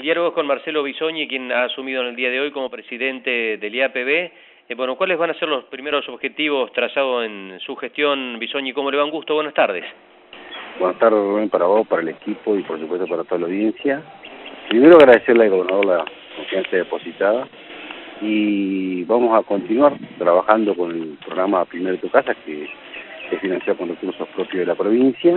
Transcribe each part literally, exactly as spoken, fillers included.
diálogo es con Marcelo Bisogni, quien ha asumido en el día de hoy como presidente del I A P B. Eh, bueno, ¿cuáles van a ser los primeros objetivos trazados en su gestión, Bisogni? ¿Cómo le va? Un gusto, buenas tardes. Buenas tardes, Rubén, para vos, para el equipo y por supuesto para toda la audiencia. Primero agradecerle al gobernador la confianza depositada y vamos a continuar trabajando con el programa Primero Tu Casa, que es financiado con recursos propios de la provincia,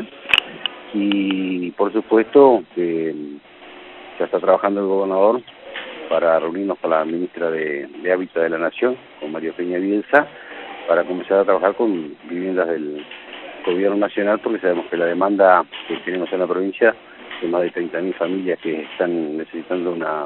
y por supuesto que ya está trabajando el gobernador para reunirnos con la ministra de, de Hábitat de la Nación, con María Peña Bielsa, para comenzar a trabajar con viviendas del gobierno nacional, porque sabemos que la demanda que tenemos en la provincia de más de treinta mil familias que están necesitando una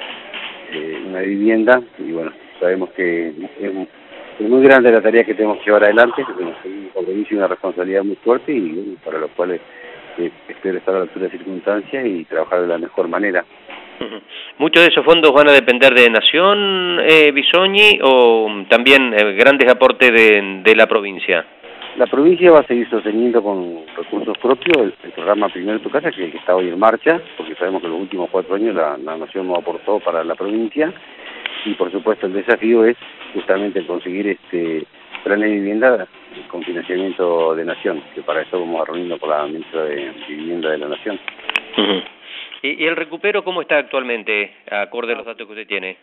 eh, una vivienda, y bueno, sabemos que es, es muy grande la tarea que tenemos que llevar adelante, que tenemos un compromiso y una responsabilidad muy fuerte, y bueno, para los cuales eh, espero estar a la altura de circunstancias y trabajar de la mejor manera. ¿Muchos de esos fondos van a depender de Nación, eh, Bisogni, o también eh, grandes aportes de, de la provincia? La provincia va a seguir sosteniendo con recursos propios el, el programa Primero Tu Casa, que, que está hoy en marcha, porque sabemos que en los últimos cuatro años la, la Nación no aportó para la provincia, y por supuesto el desafío es justamente conseguir este planes de vivienda con financiamiento de Nación, que para eso vamos a reunirnos con la ministra de Vivienda de la Nación. Uh-huh. ¿Y, ¿Y el recupero cómo está actualmente, acorde a los datos que usted tiene?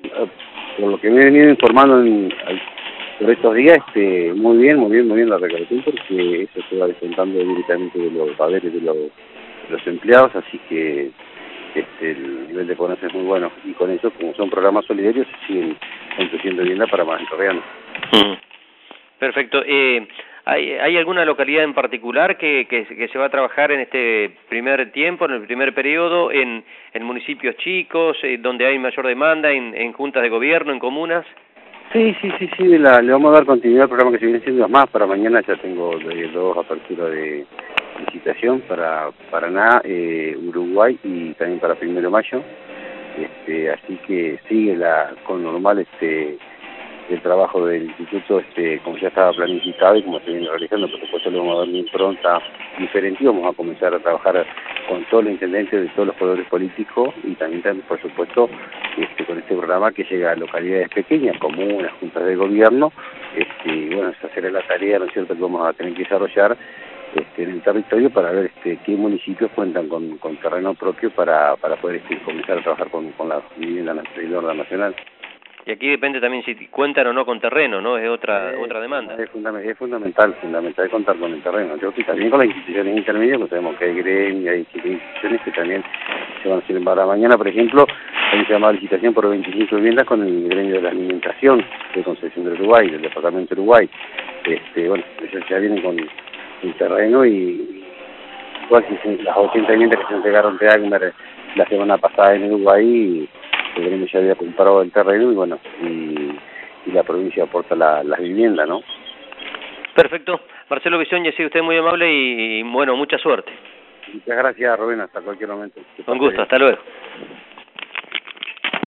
Por lo que me he venido informando en, por estos días, este, muy bien, muy bien, muy bien la recaudación, porque eso se va descontando directamente de los haberes de los, de los empleados, así que este, el nivel de pobreza es muy bueno, y con eso, como son programas solidarios, se siguen construyendo vivienda para más entrerrianos. Uh-huh. Perfecto. Eh, ¿hay, ¿Hay alguna localidad en particular que, que, que se va a trabajar en este primer tiempo, en el primer periodo, en, en municipios chicos, eh, donde hay mayor demanda, en, en juntas de gobierno, en comunas? Sí, sí, sí, sí, la, le vamos a dar continuidad al programa que se viene haciendo más. Para mañana ya tengo de, dos aperturas de licitación para Paraná, eh, Uruguay y también para Primero de Mayo. Este, así que sigue la con normal este el trabajo del instituto, este como ya estaba planificado y como se viene realizando. Por supuesto le vamos a dar una impronta diferente y vamos a comenzar a trabajar con todos los intendentes de todos los poderes políticos, y también, también por supuesto este con este programa que llega a localidades pequeñas, comunas, juntas de gobierno, este y bueno, esa será la tarea, ¿no es cierto?, que vamos a tener que desarrollar este en el territorio para ver este qué municipios cuentan con, con terreno propio para, para poder este, comenzar a trabajar con, con la vivienda del orden nacional. Y aquí depende también si cuentan o no con terreno, ¿no? Es otra eh, otra demanda. Es, fundamental, es fundamental, fundamental contar con el terreno. Yo estoy también con las instituciones intermedias, que sabemos que hay gremios, hay instituciones que también se van a hacer para mañana, por ejemplo, hay una llamada licitación por veinticinco viviendas con el gremio de la alimentación de Concepción del Uruguay, del departamento de Uruguay. Este, bueno, ellos ya vienen con el terreno y igual si las ochenta viviendas que se entregaron de Agmer la semana pasada en Uruguay, y el gremio ya había comprado el terreno y bueno, y, y la provincia aporta la, las viviendas, ¿no? Perfecto. Marcelo Bisogni, sí, usted muy amable y, y bueno, mucha suerte. Muchas gracias, Rubén, hasta cualquier momento. Un gusto, hasta luego.